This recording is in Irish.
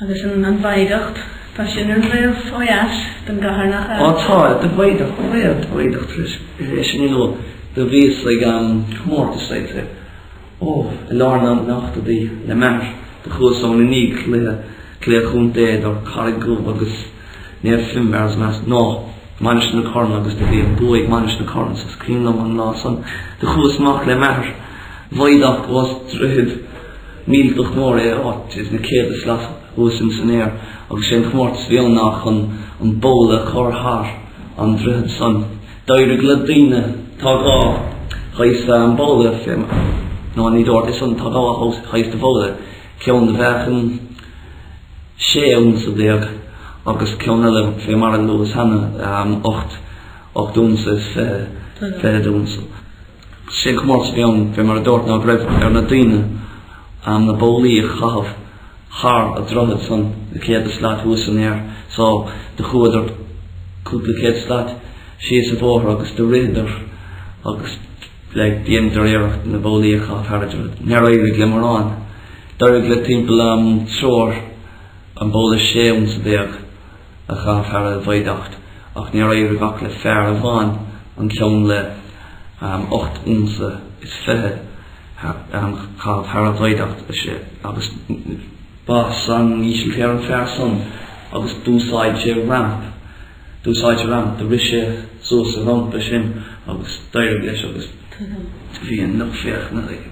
agus an bhaideacht tá sin ar bhéh óias den gahar nach tá de bhaideacht is sin iló de bhís le an chmórta ó i lána nachta dí le mar de chuúsán na níg le chuntéad ar carigú agus near film as mas no manage na corn agus de bhí buig manage na corn sa screen an lá san de chuúsmach le mar bhaideacht was druid míl doch mór áit is na céad is las húsim san éir agus sin chmórt bhíal nach an bóla chorthar an druid san dair le daine tá gá chais an bóla film nó ní dort is an tá gá chais de bóla ceann de bheitchan séún sa déag agus ceann eile fé mar an luas hana 8 dúnsa is fé dúnsa sin chmórt bhíal fé mar a dort ná greibh ar na daine am na bólaí a chahabh haar a droghad san de céad is leat hús an éir so de chuadar cúpla céad slaat sios a bhór agus de riadar agus le díonidir éireacht na bólaí a chahabh haraidir near éirí glimmerán dairg le timpeall am tróir an bóla séún sa déag a chahabh haraidir bhaideacht ach near éirí gach le fear a bhain an ceann le 8 únsa is feithe chahabh haraidir bhaideacht agus bas an níos le an fear san agus dúsáid ramp de rise sós a ramp sin agus dairg leis agus bhí an nach féach na